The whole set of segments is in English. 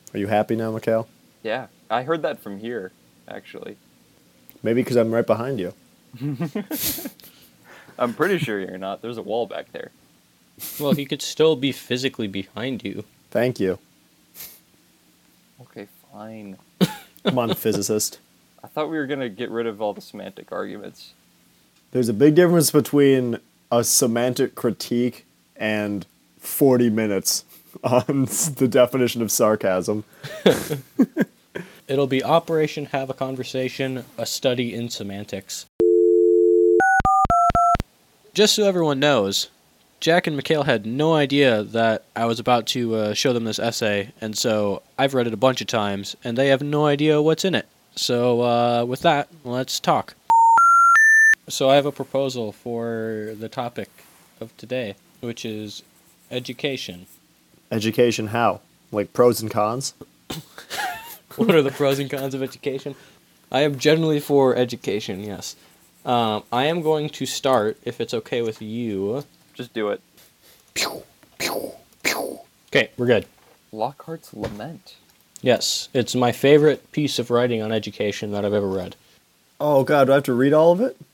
Are you happy now, Mikhail? Yeah, I heard that from here, actually. Maybe because I'm right behind you. I'm pretty sure you're not. There's a wall back there. Well, he could still be physically behind you. Thank you. Okay, fine. Come on, physicist. I thought we were going to get rid of all the semantic arguments. There's a big difference between a semantic critique and 40 minutes on the definition of sarcasm. It'll be Operation Have a Conversation, a study in semantics. Just so everyone knows, Jack and Mikhail had no idea that I was about to show them this essay, and so I've read it a bunch of times, and they have no idea what's in it. So with that, let's talk. So I have a proposal for the topic of today, which is education. Education how? Like pros and cons? What are the pros and cons of education? I am generally for education, yes. I am going to start, if it's okay with you. Just do it. Okay, we're good. Lockhart's Lament. Yes, it's my favorite piece of writing on education that I've ever read. Oh, God, do I have to read all of it?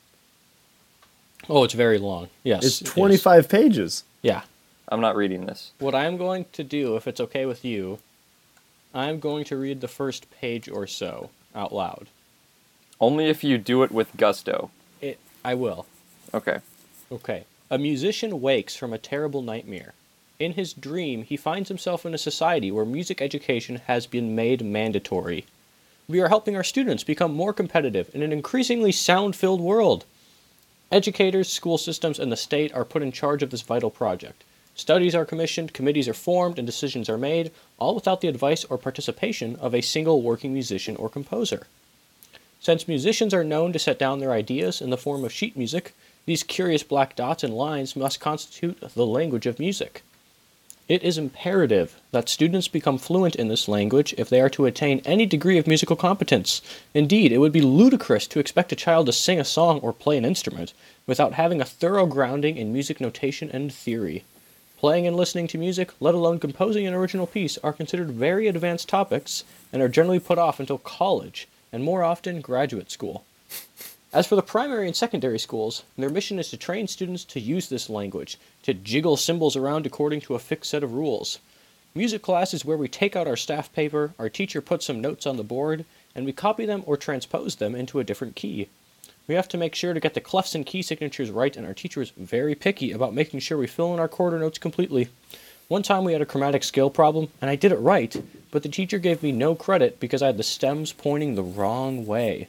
Oh, it's very long. Yes. It's 25 pages. Yeah. I'm not reading this. What I'm going to do, if it's okay with you, I'm going to read the first page or so out loud. Only if you do it with gusto. I will. Okay. Okay. A musician wakes from a terrible nightmare. In his dream, he finds himself in a society where music education has been made mandatory. We are helping our students become more competitive in an increasingly sound-filled world. Educators, school systems, and the state are put in charge of this vital project. Studies are commissioned, committees are formed, and decisions are made, all without the advice or participation of a single working musician or composer. Since musicians are known to set down their ideas in the form of sheet music, these curious black dots and lines must constitute the language of music. It is imperative that students become fluent in this language if they are to attain any degree of musical competence. Indeed, it would be ludicrous to expect a child to sing a song or play an instrument without having a thorough grounding in music notation and theory. Playing and listening to music, let alone composing an original piece, are considered very advanced topics and are generally put off until college, and more often graduate school. As for the primary and secondary schools, their mission is to train students to use this language, to jiggle symbols around according to a fixed set of rules. Music class is where we take out our staff paper, our teacher puts some notes on the board, and we copy them or transpose them into a different key. We have to make sure to get the clefs and key signatures right, and our teacher is very picky about making sure we fill in our quarter notes completely. One time we had a chromatic scale problem, and I did it right, but the teacher gave me no credit because I had the stems pointing the wrong way.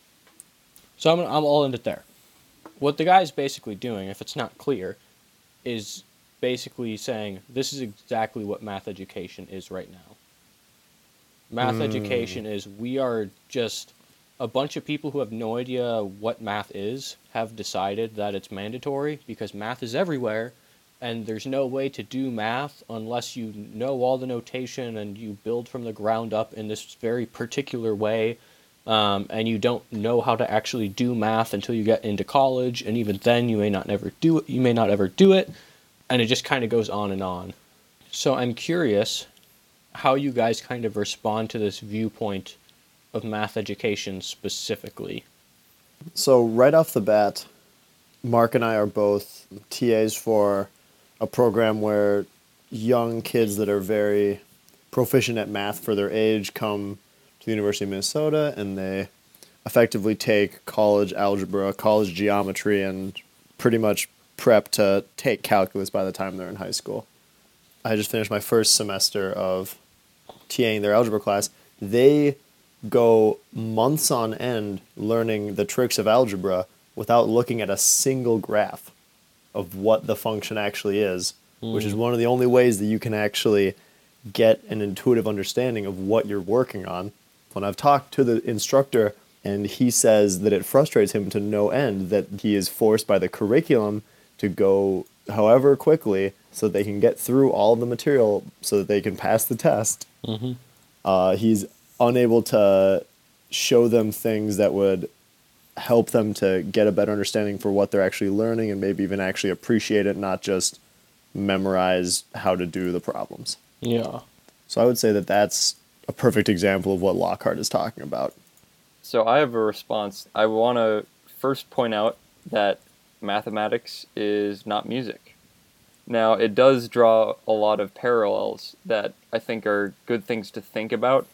So I'll end it there. What the guy's basically doing, if it's not clear, is basically saying this is exactly what math education is right now. Math education is we are just a bunch of people who have no idea what math is have decided that it's mandatory because math is everywhere. And there's no way to do math unless you know all the notation and you build from the ground up in this very particular way. And you don't know how to actually do math until you get into college. And even then, you may not ever do it. You may not ever do it. And it just kind of goes on and on. So I'm curious how you guys kind of respond to this viewpoint of math education specifically. So right off the bat, Mark and I are both TAs for a program where young kids that are very proficient at math for their age come to the University of Minnesota and they effectively take college algebra, college geometry, and pretty much prep to take calculus by the time they're in high school. I just finished my first semester of TAing their algebra class. They go months on end learning the tricks of algebra without looking at a single graph of what the function actually is, which is one of the only ways that you can actually get an intuitive understanding of what you're working on. When I've talked to the instructor, and he says that it frustrates him to no end that he is forced by the curriculum to go however quickly so they can get through all of the material so that they can pass the test. He's unable to show them things that would help them to get a better understanding for what they're actually learning and maybe even actually appreciate it, not just memorize how to do the problems. Yeah. So I would say that that's a perfect example of what Lockhart is talking about. So I have a response. I want to first point out that mathematics is not music. Now, it does draw a lot of parallels that I think are good things to think about,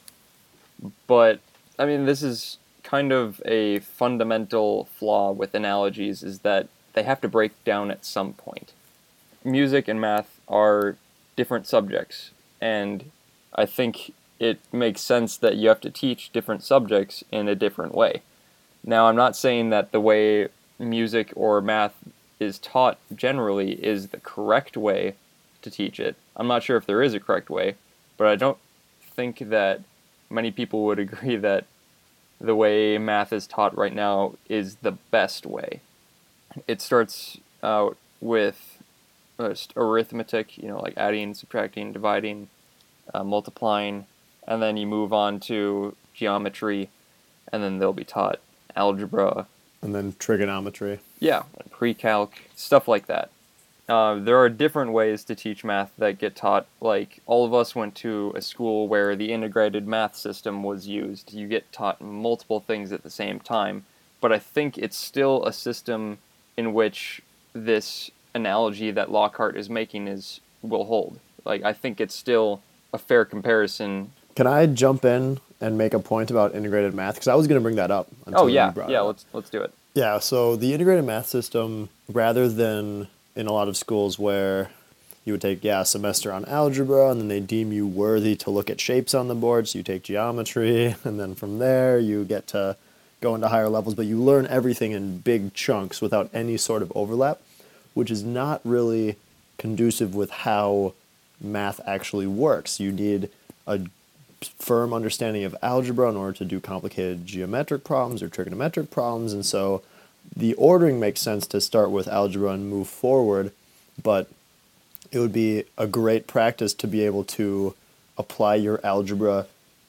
but I mean, this is kind of a fundamental flaw with analogies is that they have to break down at some point. Music and math are different subjects, and I think it makes sense that you have to teach different subjects in a different way. Now, I'm not saying that the way music or math is taught generally is the correct way to teach it. I'm not sure if there is a correct way, but I don't think that many people would agree that the way math is taught right now is the best way. It starts out with just arithmetic, like adding, subtracting, dividing, multiplying, and then you move on to geometry, and then they'll be taught algebra. And then trigonometry. Yeah, pre-calc, stuff like that. There are different ways to teach math that get taught. Like, all of us went to a school where the integrated math system was used. You get taught multiple things at the same time. But I think it's still a system in which this analogy that Lockhart is making will hold. Like, I think it's still a fair comparison. Can I jump in and make a point about integrated math? Because I was going to bring that up. Oh, yeah. You brought it Yeah, up. let's do it. Yeah, so the integrated math system, rather than in a lot of schools where you would take, a semester on algebra, and then they deem you worthy to look at shapes on the board, so you take geometry, and then from there you get to go into higher levels, but you learn everything in big chunks without any sort of overlap, which is not really conducive with how math actually works. You need a firm understanding of algebra in order to do complicated geometric problems or trigonometric problems, and so the ordering makes sense to start with algebra and move forward, but it would be a great practice to be able to apply your algebra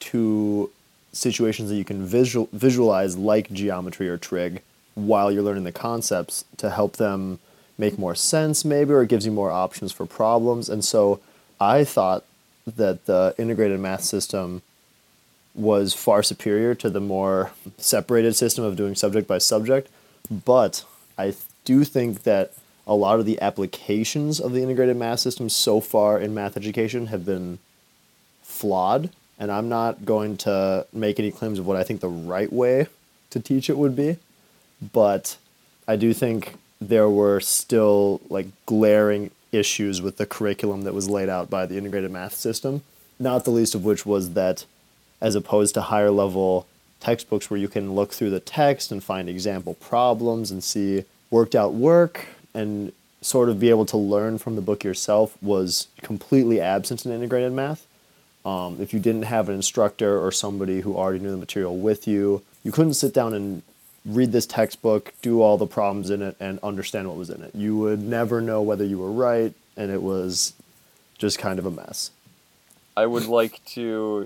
to situations that you can visualize like geometry or trig while you're learning the concepts to help them make more sense maybe, or it gives you more options for problems. And so I thought that the integrated math system was far superior to the more separated system of doing subject by subject, but I do think that a lot of the applications of the integrated math system so far in math education have been flawed, and I'm not going to make any claims of what I think the right way to teach it would be, but I do think there were still glaring issues with the curriculum that was laid out by the integrated math system, not the least of which was that as opposed to higher level textbooks where you can look through the text and find example problems and see worked out work and sort of be able to learn from the book yourself, was completely absent in integrated math. If you didn't have an instructor or somebody who already knew the material with you, you couldn't sit down and read this textbook, do all the problems in it, and understand what was in it. You would never know whether you were right, and it was just kind of a mess. I would like to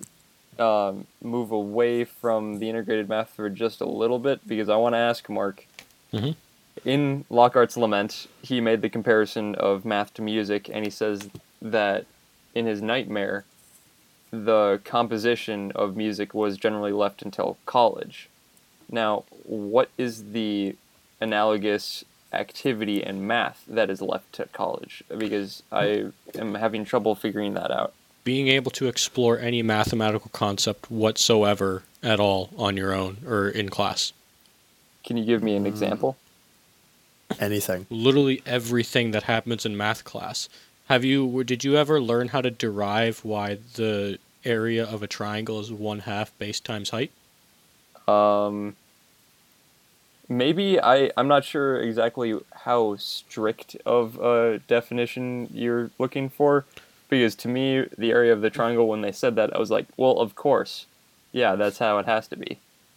move away from the integrated math for just a little bit, because I want to ask Mark. Mm-hmm. In Lockhart's Lament, he made the comparison of math to music, and he says that in his Nightmare, the composition of music was generally left until college. Now, what is the analogous activity in math that is left to college? Because I am having trouble figuring that out. Being able to explore any mathematical concept whatsoever at all on your own or in class. Can you give me an example? Anything. Literally everything that happens in math class. Did you ever learn how to derive why the area of a triangle is 1/2 base times height? Maybe. I'm not sure exactly how strict of a definition you're looking for, because to me, the area of the triangle, when they said that, I was like, well, of course. Yeah, that's how it has to be.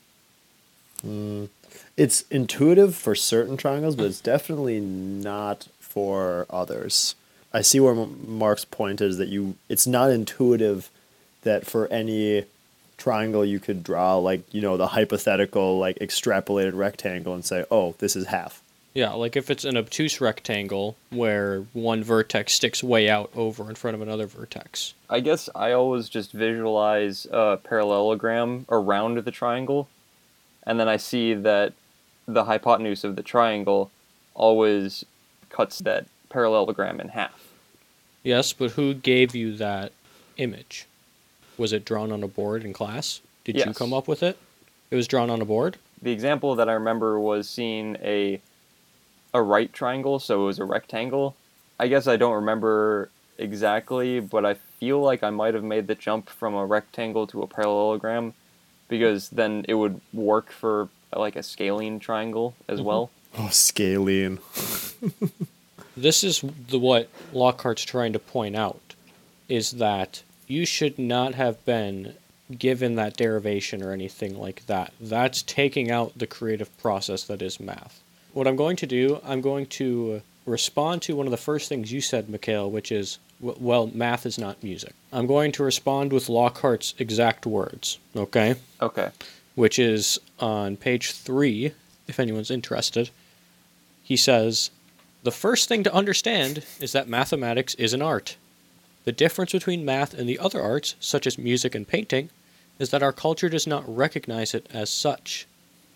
It's intuitive for certain triangles, but it's definitely not for others. I see where Mark's point is that it's not intuitive that for any triangle you could draw the hypothetical extrapolated rectangle and say, oh, this is half. Yeah, like if it's an obtuse rectangle where one vertex sticks way out over in front of another vertex. I guess I always just visualize a parallelogram around the triangle, and then I see that the hypotenuse of the triangle always cuts that parallelogram in half. Yes, but who gave you that image? Was it drawn on a board in class? Did you Yes. come up with it? It was drawn on a board? The example that I remember was seeing a right triangle, so it was a rectangle. I guess I don't remember exactly, but I feel like I might have made the jump from a rectangle to a parallelogram, because then it would work for like a scalene triangle as well. Oh, scalene. This is what Lockhart's trying to point out, is that you should not have been given that derivation or anything like that. That's taking out the creative process that is math. What I'm going to do, I'm going to respond to one of the first things you said, Mikhail, which is, well, math is not music. I'm going to respond with Lockhart's exact words, okay? Okay. Which is on page 3, if anyone's interested. He says, "The first thing to understand is that mathematics is an art. The difference between math and the other arts, such as music and painting, is that our culture does not recognize it as such."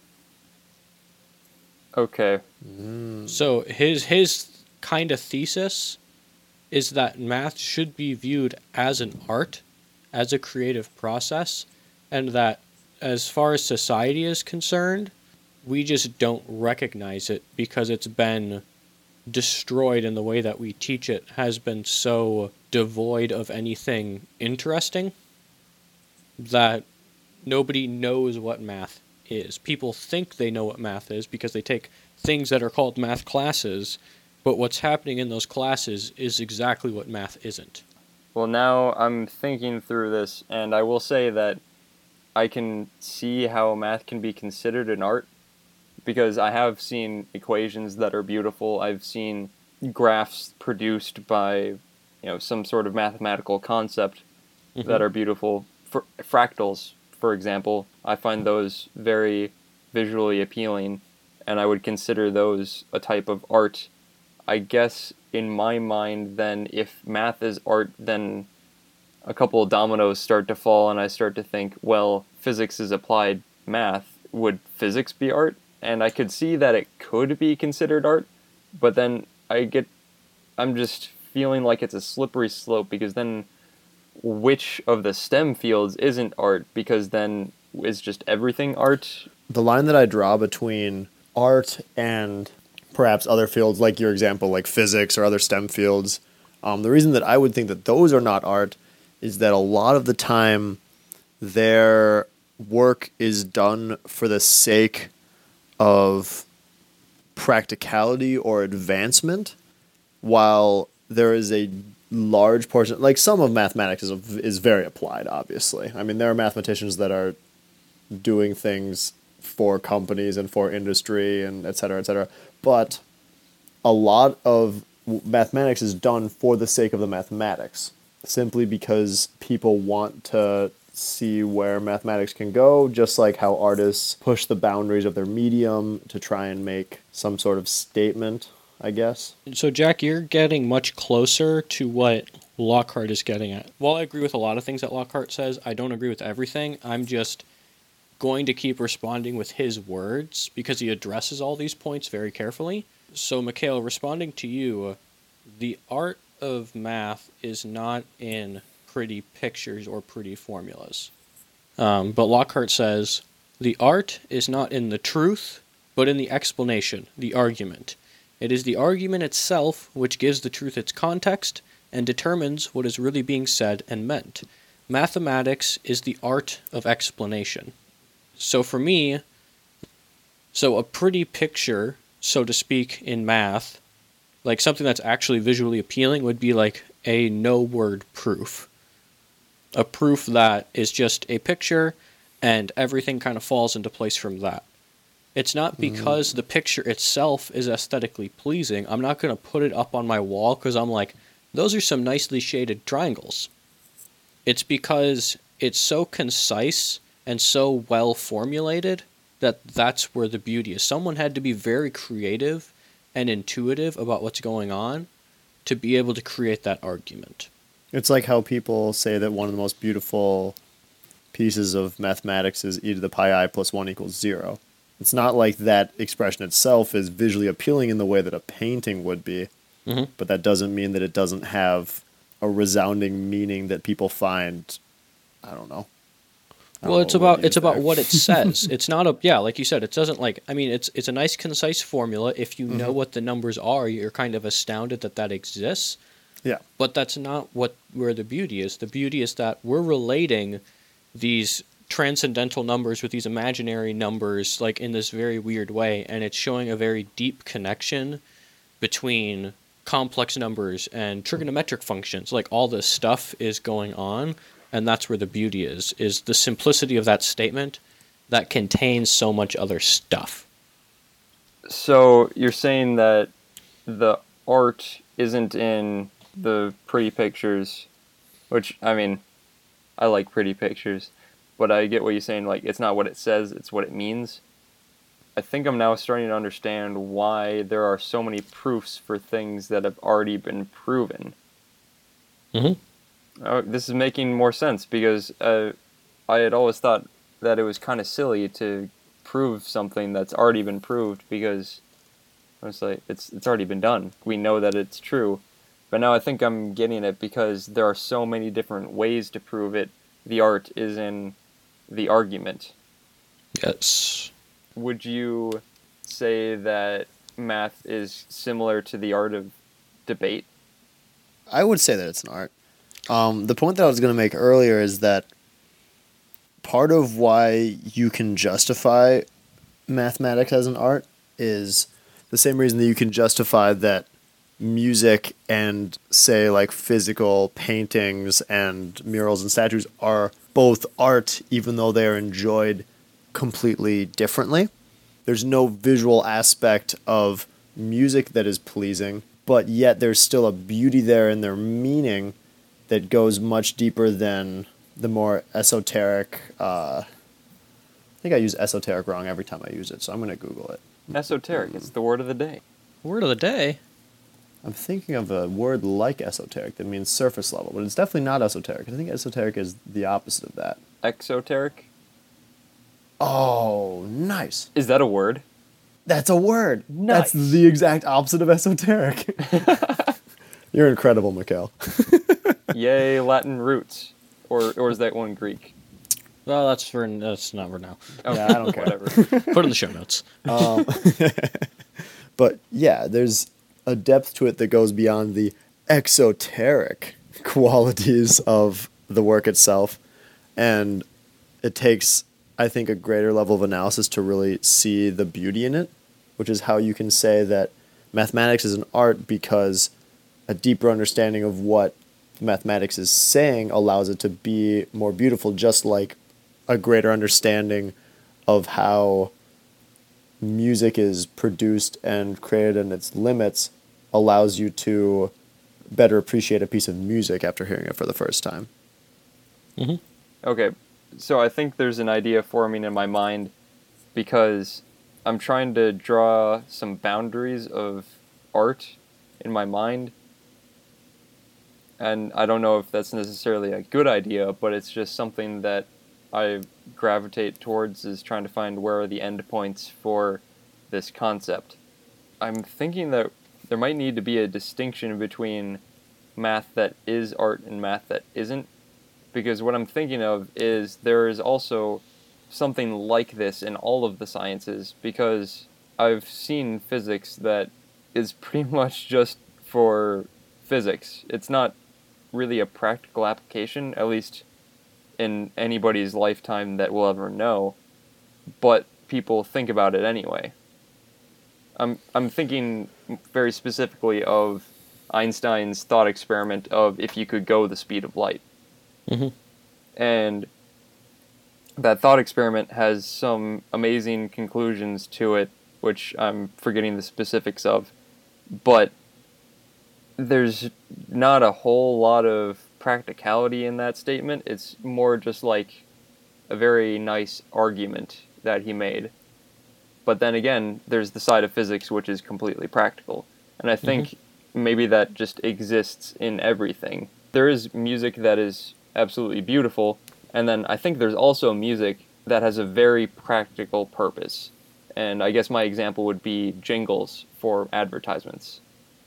Okay. So his kind of thesis is that math should be viewed as an art, as a creative process, and that as far as society is concerned, we just don't recognize it because it's been destroyed in the way that we teach it has been so devoid of anything interesting that nobody knows what math is. People think they know what math is because they take things that are called math classes, but what's happening in those classes is exactly what math isn't. Well, now I'm thinking through this, and I will say that I can see how math can be considered an art, because I have seen equations that are beautiful. I've seen graphs produced by, some sort of mathematical concept that are beautiful. Fractals, for example, I find those very visually appealing, and I would consider those a type of art. I guess in my mind, then, if math is art, then a couple of dominoes start to fall, and I start to think, well, physics is applied math. Would physics be art? And I could see that it could be considered art, but then I'm just feeling like it's a slippery slope, because then which of the STEM fields isn't art, because then is just everything art? The line that I draw between art and perhaps other fields, like your example, like physics or other STEM fields, the reason that I would think that those are not art is that a lot of the time their work is done for the sake of practicality or advancement, while there is a large portion, like some of mathematics is very applied, obviously. I mean, there are mathematicians that are doing things for companies and for industry and et cetera, but a lot of mathematics is done for the sake of the mathematics, simply because people want to see where mathematics can go, just like how artists push the boundaries of their medium to try and make some sort of statement, I guess. So, Jack, you're getting much closer to what Lockhart is getting at. While I agree with a lot of things that Lockhart says, I don't agree with everything. I'm just going to keep responding with his words because he addresses all these points very carefully. So, Mikhail, responding to you, the art of math is not in pretty pictures or pretty formulas. But Lockhart says, the art is not in the truth, but in the explanation, the argument. It is the argument itself which gives the truth its context and determines what is really being said and meant. Mathematics is the art of explanation. So for me, a pretty picture, so to speak, in math, like something that's actually visually appealing, would be like a no-word proof. A proof that is just a picture and everything kind of falls into place from that. It's not because the picture itself is aesthetically pleasing. I'm not going to put it up on my wall because I'm like, those are some nicely shaded triangles. It's because it's so concise and so well formulated that that's where the beauty is. Someone had to be very creative and intuitive about what's going on to be able to create that argument. It's like how people say that one of the most beautiful pieces of mathematics is e to the pi I plus 1 equals 0. It's not like that expression itself is visually appealing in the way that a painting would be, but that doesn't mean that it doesn't have a resounding meaning that people find, I don't know. Well, it's about what it says. It's not like you said, it doesn't it's a nice concise formula. If you know what the numbers are, you're kind of astounded that exists. Yeah. But that's not where the beauty is. The beauty is that we're relating these transcendental numbers with these imaginary numbers like in this very weird way, and it's showing a very deep connection between complex numbers and trigonometric functions. Like all this stuff is going on, and that's where the beauty is the simplicity of that statement that contains so much other stuff. So you're saying that the art isn't in the pretty pictures, which, I mean, I like pretty pictures, but I get what you're saying, like, it's not what it says, it's what it means. I think I'm now starting to understand why there are so many proofs for things that have already been proven. This is making more sense, because I had always thought that it was kind of silly to prove something that's already been proved, because it's like, it's already been done. We know that it's true. But now I think I'm getting it, because there are so many different ways to prove it. The art is in the argument. Yes. Would you say that math is similar to the art of debate? I would say that it's an art. The point that I was going to make earlier is that part of why you can justify mathematics as an art is the same reason that you can justify that music and, say, like physical paintings and murals and statues are both art, even though they are enjoyed completely differently. There's no visual aspect of music that is pleasing, but yet there's still a beauty there in their meaning that goes much deeper than the more esoteric. I think I use esoteric wrong every time I use it, so I'm going to Google it. Esoteric, it's the word of the day. Word of the day? I'm thinking of a word like esoteric that means surface level, but it's definitely not esoteric. I think esoteric is the opposite of that. Exoteric? Oh, nice. Is that a word? That's a word. Nice. That's the exact opposite of esoteric. You're incredible, Mikhail. Yay, Latin roots. Or is that one Greek? Well, that's not for now. Okay, Yeah, I don't care. Whatever. Put it in the show notes. But yeah, there's a depth to it that goes beyond the exoteric qualities of the work itself. And it takes, I think, a greater level of analysis to really see the beauty in it, which is how you can say that mathematics is an art, because a deeper understanding of what mathematics is saying allows it to be more beautiful, just like a greater understanding of how music is produced and created and its limits allows you to better appreciate a piece of music after hearing it for the first time. Okay, so I think there's an idea forming in my mind, because I'm trying to draw some boundaries of art in my mind. And I don't know if that's necessarily a good idea, but it's just something that I gravitate towards, is trying to find where are the endpoints for this concept. I'm thinking that there might need to be a distinction between math that is art and math that isn't, because what I'm thinking of is there is also something like this in all of the sciences, because I've seen physics that is pretty much just for physics. It's not really a practical application, at least in anybody's lifetime that we'll ever know, but people think about it anyway. I'm thinking very specifically of Einstein's thought experiment of if you could go the speed of light. And that thought experiment has some amazing conclusions to it, which I'm forgetting the specifics of, but there's not a whole lot of practicality in that statement. It's more just like a very nice argument that he made. But then again, there's the side of physics which is completely practical. And I think maybe that just exists in everything. There is music that is absolutely beautiful, and then I think there's also music that has a very practical purpose. And I guess my example would be jingles for advertisements.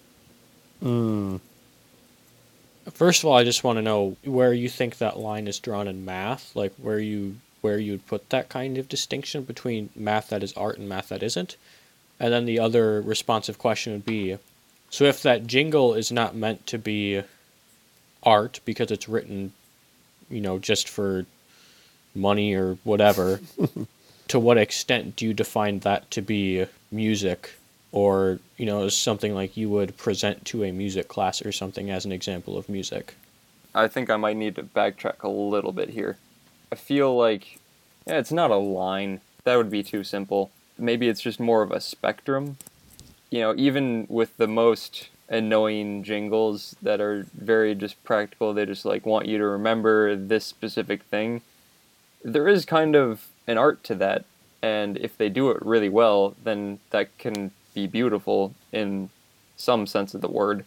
First of all, I just want to know where you think that line is drawn in math, like where you'd put that kind of distinction between math that is art and math that isn't. And then the other responsive question would be, so if that jingle is not meant to be art because it's written, just for money or whatever, to what extent do you define that to be music, or something like you would present to a music class or something as an example of music? I think I might need to backtrack a little bit here. I feel like, it's not a line. That would be too simple. Maybe it's just more of a spectrum. Even with the most annoying jingles that are very just practical, they just like want you to remember this specific thing. There is kind of an art to that, and if they do it really well, then that can be beautiful in some sense of the word.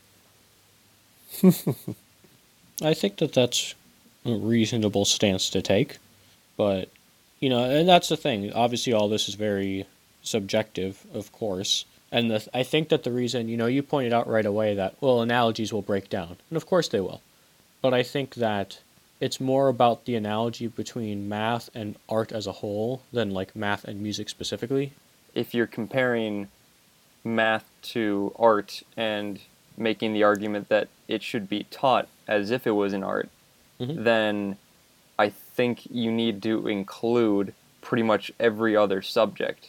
I think that that's a reasonable stance to take, but and that's the thing. Obviously, all this is very subjective, of course. And I think that the reason, you pointed out right away that, well, analogies will break down. And of course they will. But I think that it's more about the analogy between math and art as a whole than like math and music specifically. If you're comparing math to art and making the argument that it should be taught as if it was an art, then I think you need to include pretty much every other subject.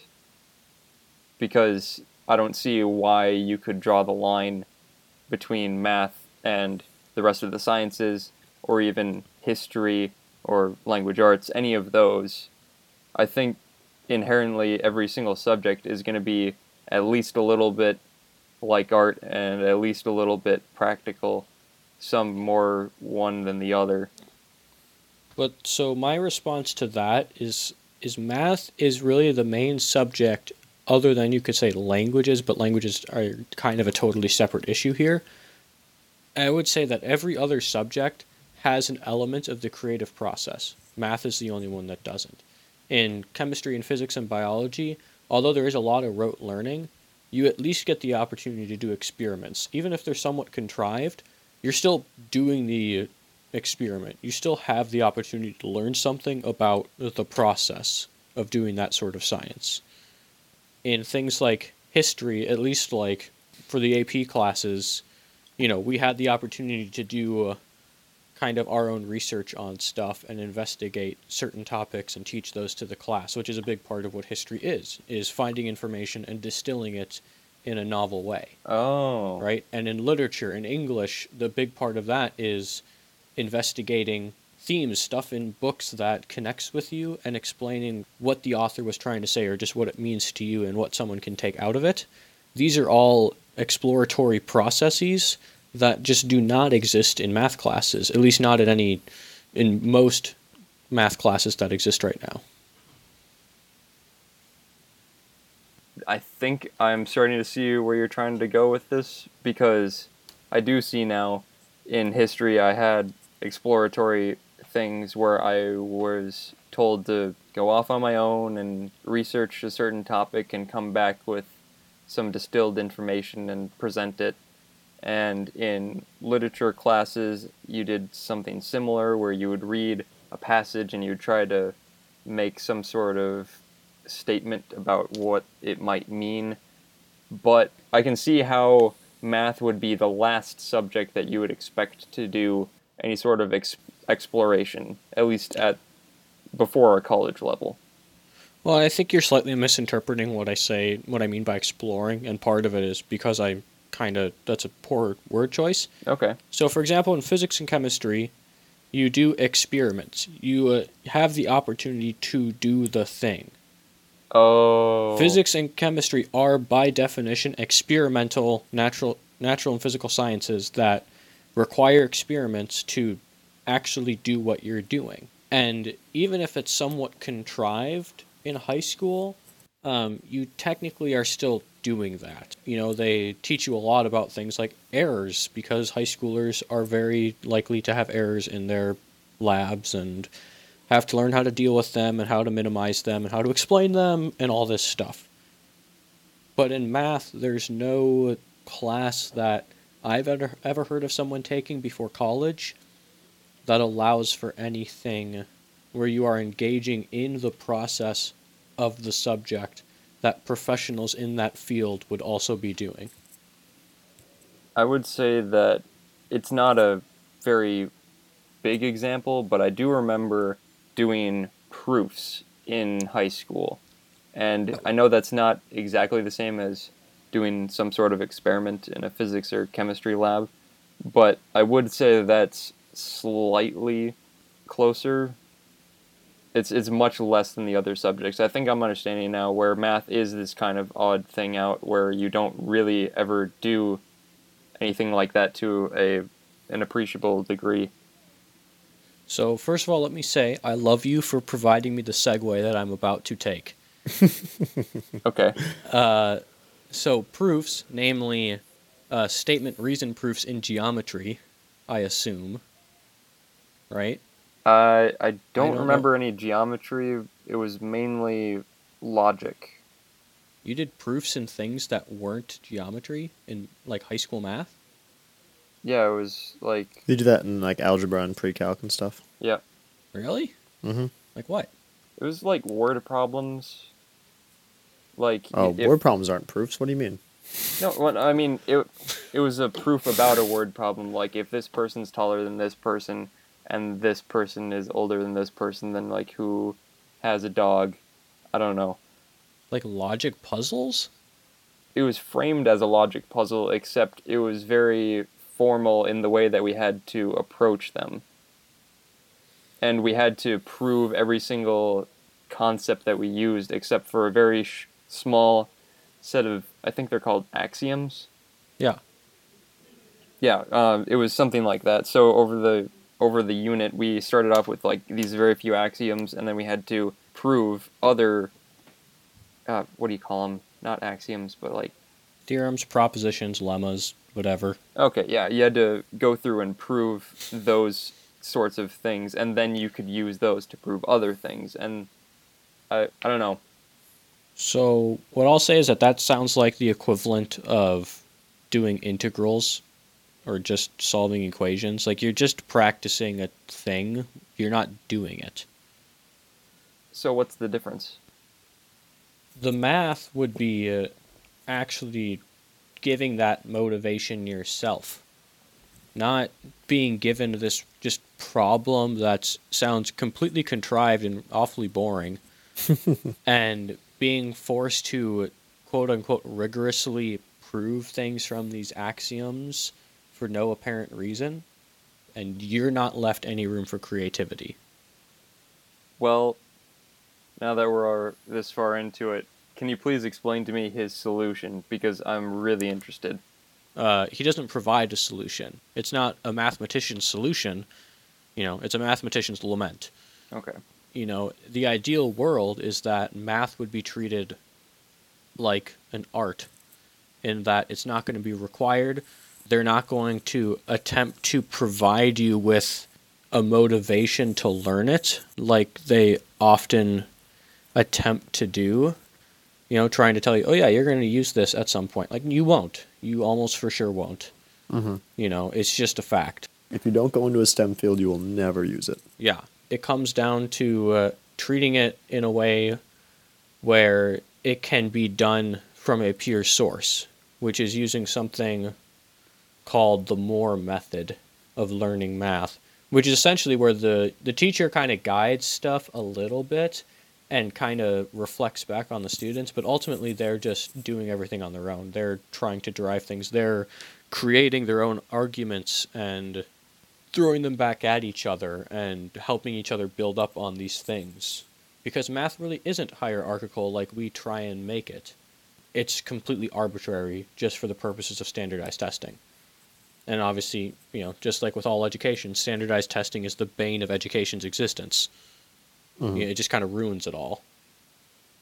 Because I don't see why you could draw the line between math and the rest of the sciences, or even history or language arts, any of those. I think inherently every single subject is going to be at least a little bit like art and at least a little bit practical, some more one than the other. But so my response to that is math is really the main subject, other than you could say languages, but languages are kind of a totally separate issue here. I would say that every other subject has an element of the creative process. Math is the only one that doesn't. In chemistry and physics and biology, although there is a lot of rote learning, you at least get the opportunity to do experiments. Even if they're somewhat contrived, you're still doing the experiment. You still have the opportunity to learn something about the process of doing that sort of science. In things like history, at least like for the AP classes, we had the opportunity to do kind of our own research on stuff and investigate certain topics and teach those to the class, which is a big part of what history is finding information and distilling it in a novel way. Oh. Right? And in literature, in English, the big part of that is investigating themes, stuff in books that connects with you, and explaining what the author was trying to say or just what it means to you and what someone can take out of it. These are all exploratory processes that just do not exist in math classes, at least not in most math classes that exist right now. I think I'm starting to see where you're trying to go with this, because I do see now in history I had exploratory things where I was told to go off on my own and research a certain topic and come back with some distilled information and present it. And in literature classes, you did something similar where you would read a passage and you would try to make some sort of statement about what it might mean. But I can see how math would be the last subject that you would expect to do any sort of exploration, at least before a college level. Well, I think you're slightly misinterpreting what I mean by exploring, and part of it is because that's a poor word choice. Okay. So, for example, in physics and chemistry, you do experiments. You have the opportunity to do the thing. Oh. Physics and chemistry are, by definition, experimental natural and physical sciences that require experiments to actually do what you're doing. And even if it's somewhat contrived in high school, you technically are still doing that. They teach you a lot about things like errors, because high schoolers are very likely to have errors in their labs and have to learn how to deal with them and how to minimize them and how to explain them and all this stuff. But in math, there's no class that I've ever heard of someone taking before college that allows for anything where you are engaging in the process of the subject that professionals in that field would also be doing. I would say that it's not a very big example, but I do remember doing proofs in high school. And I know that's not exactly the same as doing some sort of experiment in a physics or chemistry lab, but I would say that's slightly closer. It's much less than the other subjects. I think I'm understanding now where math is this kind of odd thing out where you don't really ever do anything like that to an appreciable degree. So first of all, let me say I love you for providing me the segue that I'm about to take. Okay. So proofs, namely statement reason proofs in geometry, I assume, right? I don't know. remember any geometry. It was mainly logic. You did proofs in things that weren't geometry in like high school math? Yeah, it was like, You do that in like algebra and pre-calc and stuff. yeah, Really? Mm-hmm. Like what? it was like word problems. Like, Oh, word problems aren't proofs. What do you mean? No, what I mean, it was a proof about a word problem. Like, if this person's taller than this person, and this person is older than this person, then like who has a dog? I don't know. Like logic puzzles? It was framed as a logic puzzle, except it was very formal in the way that we had to approach them. And we had to prove every single concept that we used, except for a very small set of, I think they're called axioms. Yeah. Yeah, it was something like that. So over the unit, we started off with like these very few axioms, and then we had to prove other, what do you call them? Not axioms, but like... Theorems, propositions, lemmas, whatever. Okay, yeah, you had to go through and prove those sorts of things, and then you could use those to prove other things, and I don't know. So what I'll say is that sounds like the equivalent of doing integrals or just solving equations. Like you're just practicing a thing, you're not doing it. So what's the difference? The math would be actually giving that motivation yourself, not being given this just problem that sounds completely contrived and awfully boring, and being forced to quote-unquote rigorously prove things from these axioms for no apparent reason, and you're not left any room for creativity. Well, now that we're this far into it, can you please explain to me his solution? Because I'm really interested. He doesn't provide a solution. It's not a mathematician's solution, it's a mathematician's lament. Okay. The ideal world is that math would be treated like an art, in that it's not going to be required. They're not going to attempt to provide you with a motivation to learn it like they often attempt to do, trying to tell you, oh yeah, you're going to use this at some point. Like, you won't. You almost for sure won't. Mm-hmm. It's just a fact. If you don't go into a STEM field, you will never use it. Yeah. It comes down to treating it in a way where it can be done from a pure source, which is using something called the Moore method of learning math, which is essentially where the teacher kind of guides stuff a little bit and kind of reflects back on the students, but ultimately they're just doing everything on their own. They're trying to derive things. They're creating their own arguments and throwing them back at each other and helping each other build up on these things. Because math really isn't hierarchical like we try and make it. It's completely arbitrary just for the purposes of standardized testing. And obviously, just like with all education, standardized testing is the bane of education's existence. Mm-hmm. It just kind of ruins it all.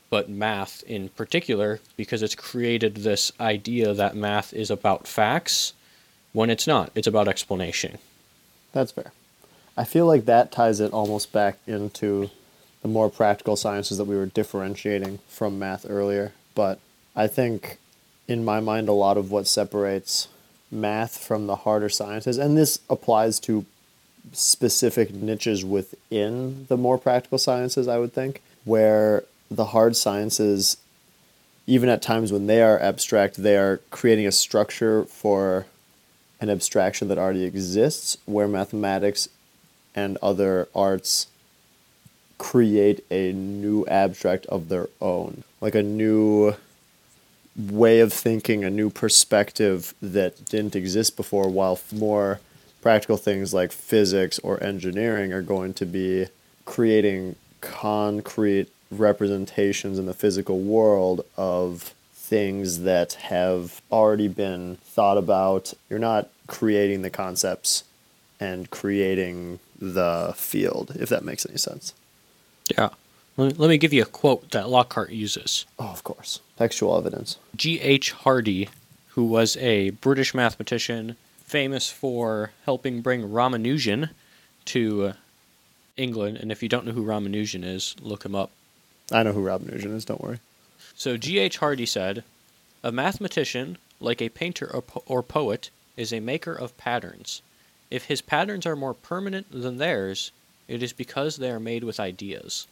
but math in particular, because it's created this idea that math is about facts when it's not. It's about explanation. That's fair. I feel like that ties it almost back into the more practical sciences that we were differentiating from math earlier. But I think, in my mind, a lot of what separates math from the harder sciences, and this applies to specific niches within the more practical sciences, I would think, where the hard sciences, even at times when they are abstract, they are creating a structure for an abstraction that already exists, where mathematics and other arts create a new abstract of their own, like a new way of thinking, a new perspective that didn't exist before, while more practical things like physics or engineering are going to be creating concrete representations in the physical world of things that have already been thought about. You're not creating the concepts and creating the field, if that makes any sense. Yeah. Let me give you a quote that Lockhart uses. Oh, of course. Textual evidence. G.H. Hardy, who was a British mathematician famous for helping bring Ramanujan to England, and if you don't know who Ramanujan is, look him up. I know who Ramanujan is, don't worry. So G.H. Hardy said, "A mathematician, like a painter or poet, is a maker of patterns. If his patterns are more permanent than theirs, it is because they are made with ideas."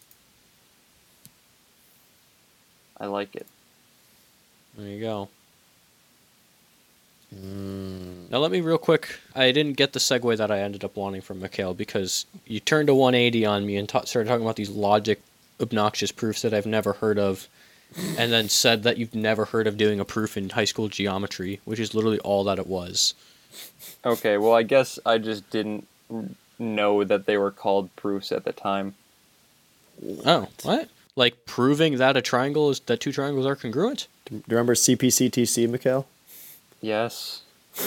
I like it. There you go. Now let me real quick, I didn't get the segue that I ended up wanting from Mikhail, because you turned a 180 on me and started talking about these logic obnoxious proofs that I've never heard of, and then said that you've never heard of doing a proof in high school geometry, which is literally all that it was. Okay, well, I guess I just didn't know that they were called proofs at the time. Oh, what? Like proving that that two triangles are congruent? Do you remember CPCTC, Mikhail? Yes.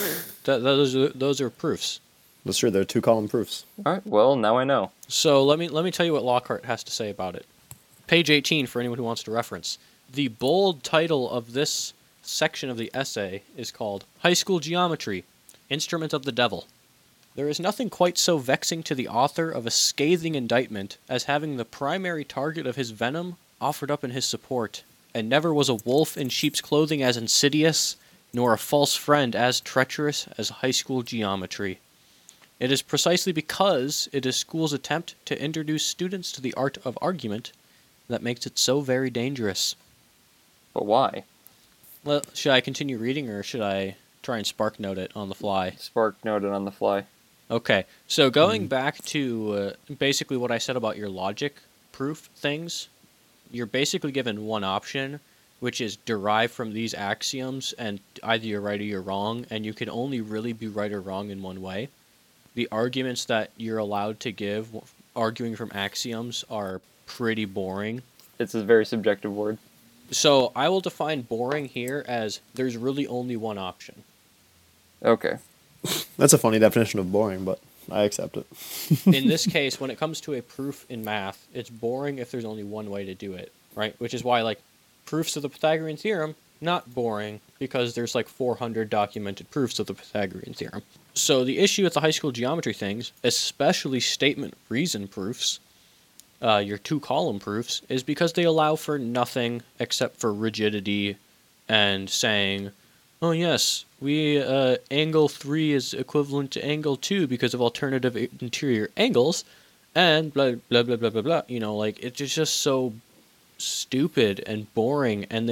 Those are proofs. That's true. They're two-column proofs. All right, well, now I know. So let me tell you what Lockhart has to say about it. Page 18 for anyone who wants to reference. The bold title of this section of the essay is called High School Geometry, Instrument of the Devil. There is nothing quite so vexing to the author of a scathing indictment as having the primary target of his venom offered up in his support, and never was a wolf in sheep's clothing as insidious, nor a false friend as treacherous as high school geometry. It is precisely because it is school's attempt to introduce students to the art of argument that makes it so very dangerous. But why? Well, should I continue reading, or should I try and spark note it on the fly? Spark noted on the fly. Okay, so going back to basically what I said about your logic proof things, you're basically given one option, which is derived from these axioms, and either you're right or you're wrong, and you can only really be right or wrong in one way. The arguments that you're allowed to give, arguing from axioms, are pretty boring. It's a very subjective word. So I will define boring here as there's really only one option. Okay. That's a funny definition of boring, but I accept it. In this case, when it comes to a proof in math, it's boring if there's only one way to do it, right? Which is why, like, proofs of the Pythagorean theorem, not boring, because there's like 400 documented proofs of the Pythagorean theorem. So the issue with the high school geometry things, especially statement reason proofs, your two-column proofs, is because they allow for nothing except for rigidity and saying, oh yes, angle 3 is equivalent to angle 2 because of alternative interior angles, and blah, blah, blah, blah, blah, blah. You know, like, it's just so stupid and boring, and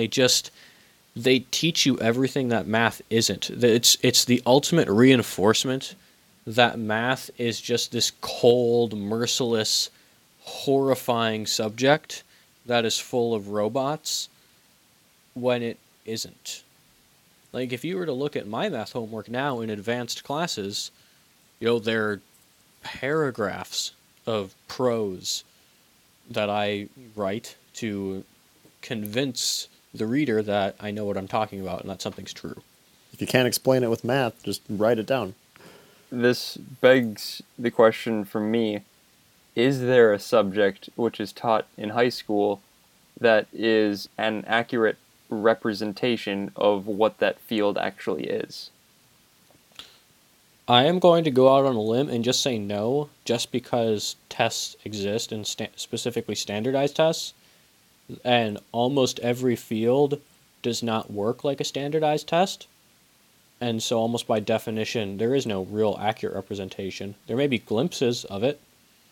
they teach you everything that math isn't. It's the ultimate reinforcement that math is just this cold, merciless, horrifying subject that is full of robots when it isn't. Like, if you were to look at my math homework now in advanced classes, you know, there are paragraphs of prose that I write to convince the reader that I know what I'm talking about and that something's true. If you can't explain it with math, just write it down. This begs the question for me, is there a subject which is taught in high school that is an accurate representation of what that field actually is. I am going to go out on a limb and just say no, just because tests exist, and specifically standardized tests, and almost every field does not work like a standardized test. And so almost by definition, there is no real accurate representation. There may be glimpses of it.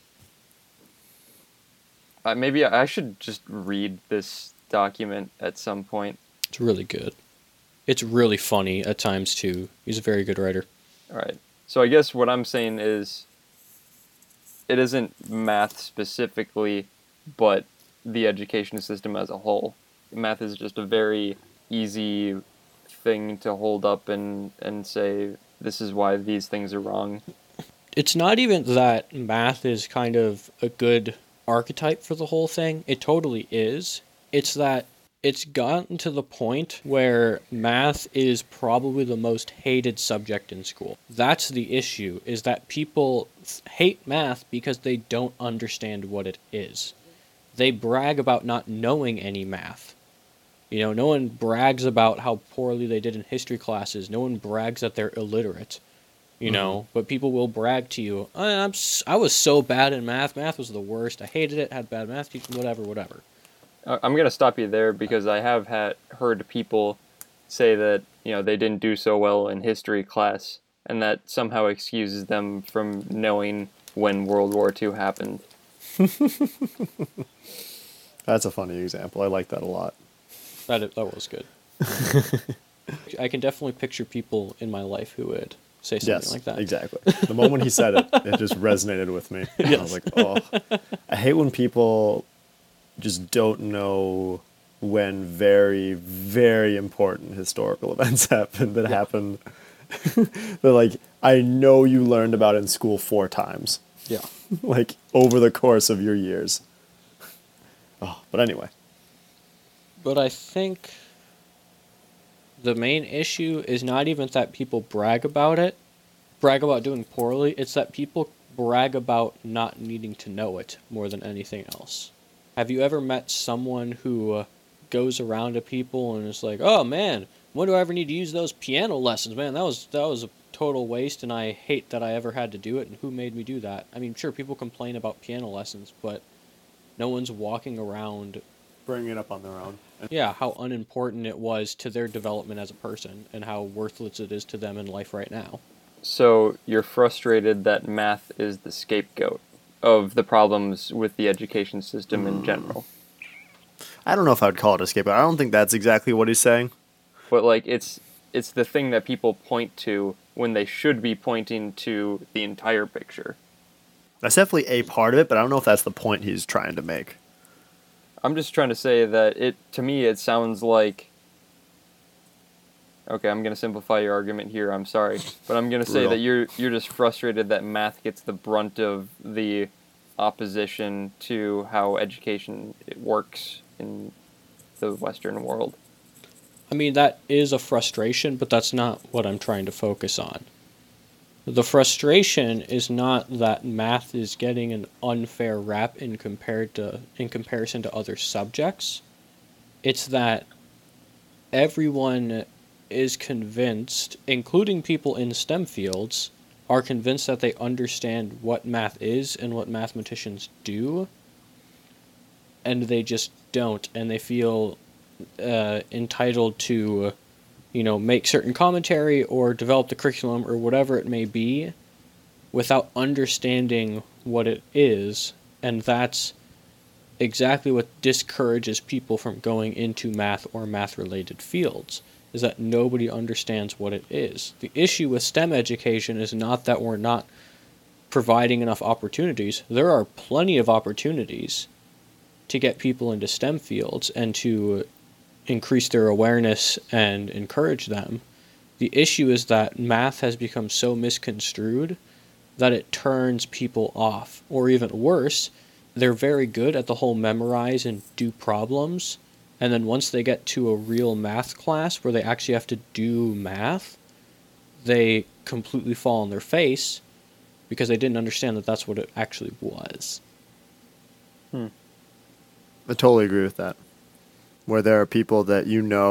Maybe I should just read this document at some point. It's really good. It's really funny at times, too. He's a very good writer. All right. So I guess what I'm saying is it isn't math specifically, but the education system as a whole. Math is just a very easy thing to hold up and say, this is why these things are wrong. It's not even that math is kind of a good archetype for the whole thing. It totally is. It's that it's gotten to the point where math is probably the most hated subject in school. That's the issue, is that people hate math because they don't understand what it is. They brag about not knowing any math. You know, no one brags about how poorly they did in history classes. No one brags that they're illiterate. You know, but people will brag to you, I was so bad in math. Math was the worst. I hated it, had bad math teachers, whatever. I'm going to stop you there because I have heard people say that, they didn't do so well in history class, and that somehow excuses them from knowing when World War II happened. That's a funny example. I like that a lot. That was good. I can definitely picture people in my life who would say something like that. Exactly. The moment he said it, it just resonated with me. Yes. I was like, oh. I hate when people just don't know when very, very important historical events happen that happened. They're like, I know you learned about it in school 4 times. Yeah. Like, over the course of your years. Oh, but anyway. But I think the main issue is not even that people brag about doing poorly. It's that people brag about not needing to know it more than anything else. Have you ever met someone who goes around to people and is like, oh man, when do I ever need to use those piano lessons? Man, that was a total waste, and I hate that I ever had to do it, and who made me do that? I mean, sure, people complain about piano lessons, but no one's walking around bringing it up on their own. Yeah, how unimportant it was to their development as a person and how worthless it is to them in life right now. So you're frustrated that math is the scapegoat of the problems with the education system in general. I don't know if I would call it a scapegoat. I don't think that's exactly what he's saying. But it's the thing that people point to when they should be pointing to the entire picture. That's definitely a part of it, but I don't know if that's the point he's trying to make. I'm just trying to say that to me it sounds like, okay, I'm going to simplify your argument here, I'm sorry, but I'm going to say that you're just frustrated that math gets the brunt of the opposition to how education works in the Western world. I mean, that is a frustration, but that's not what I'm trying to focus on. The frustration is not that math is getting an unfair rap in comparison to other subjects. It's that everyone is convinced, including people in STEM fields, are convinced that they understand what math is and what mathematicians do, and they just don't, and they feel entitled to make certain commentary or develop the curriculum or whatever it may be without understanding what it is, and that's exactly what discourages people from going into math or math-related fields, is that nobody understands what it is. The issue with STEM education is not that we're not providing enough opportunities. There are plenty of opportunities to get people into STEM fields and to increase their awareness and encourage them. The issue is that math has become so misconstrued that it turns people off. Or even worse, they're very good at the whole memorize and do problems, and then once they get to a real math class where they actually have to do math, they completely fall on their face because they didn't understand that that's what it actually was. I totally agree with that. where there are people that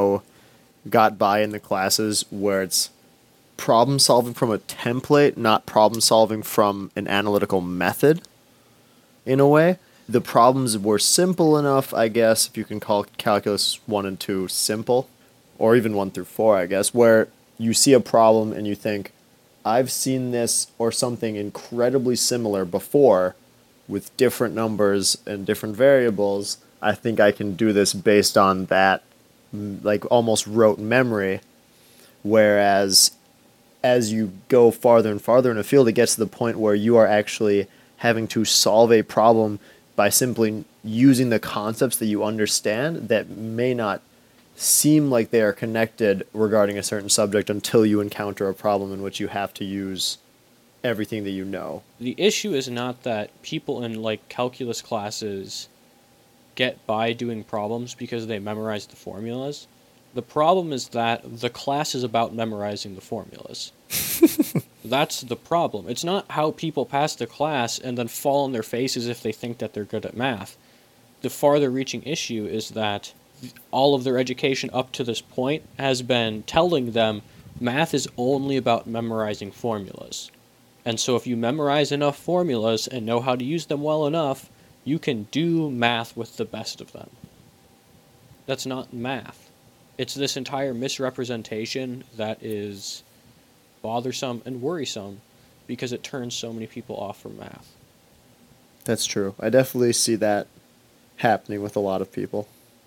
got by in the classes where it's problem solving from a template, not problem solving from an analytical method in a way. The problems were simple enough, I guess, if you can call calculus 1 and 2 simple, or even 1 through 4, I guess, where you see a problem and you think, I've seen this or something incredibly similar before with different numbers and different variables. I think I can do this based on that, like almost rote memory. Whereas as you go farther and farther in a field, it gets to the point where you are actually having to solve a problem by simply using the concepts that you understand that may not seem like they are connected regarding a certain subject until you encounter a problem in which you have to use everything that you know. The issue is not that people in like calculus classes get by doing problems because they memorize the formulas. The problem is that the class is about memorizing the formulas. That's the problem. It's not how people pass the class and then fall on their faces if they think that they're good at math. The farther reaching issue is that all of their education up to this point has been telling them math is only about memorizing formulas. And so if you memorize enough formulas and know how to use them well enough, you can do math with the best of them. That's not math. It's this entire misrepresentation that is bothersome and worrisome because it turns so many people off from math. That's true. I definitely see that happening with a lot of people,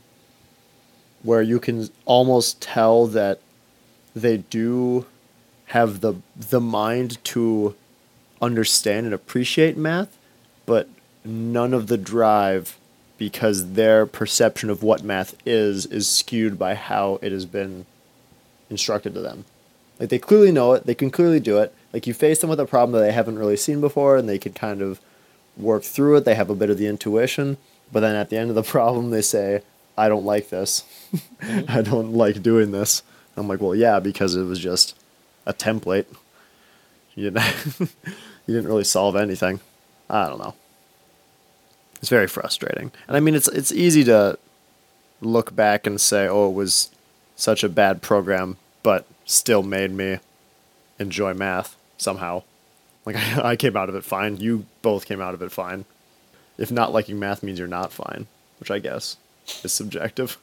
where you can almost tell that they do have the mind to understand and appreciate math, but none of the drive, because their perception of what math is skewed by how it has been instructed to them. Like, they clearly know it, they can clearly do it. Like, you face them with a problem that they haven't really seen before, and they can kind of work through it. They have a bit of the intuition, but then at the end of the problem, they say, I don't like this. I don't like doing this. I'm like, well, yeah, because it was just a template. You didn't really solve anything. I don't know. It's very frustrating. And I mean, it's easy to look back and say, oh, it was such a bad program, but still made me enjoy math somehow. Like, I came out of it fine. You both came out of it fine. If not liking math means you're not fine, which I guess is subjective.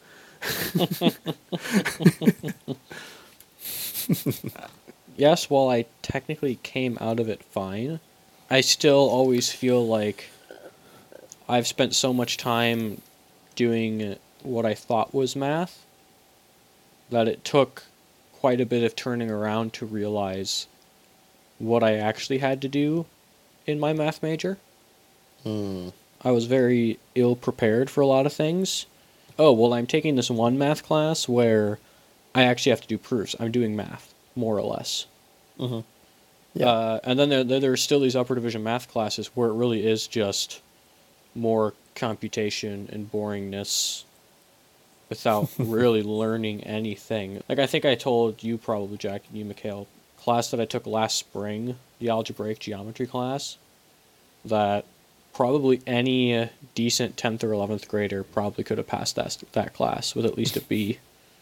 Yes, while I technically came out of it fine, I still always feel like I've spent so much time doing what I thought was math that it took quite a bit of turning around to realize what I actually had to do in my math major. I was very ill prepared for a lot of things. Oh, well, I'm taking this one math class where I actually have to do proofs. I'm doing math, more or less. Mm-hmm. Yeah. And then there are still these upper division math classes where it really is just more computation and boringness without really learning anything. Like, I think I told you probably, Jack, and you, Mikhail, class that I took last spring, the algebraic geometry class, that probably any decent 10th or 11th grader probably could have passed that class with at least a B.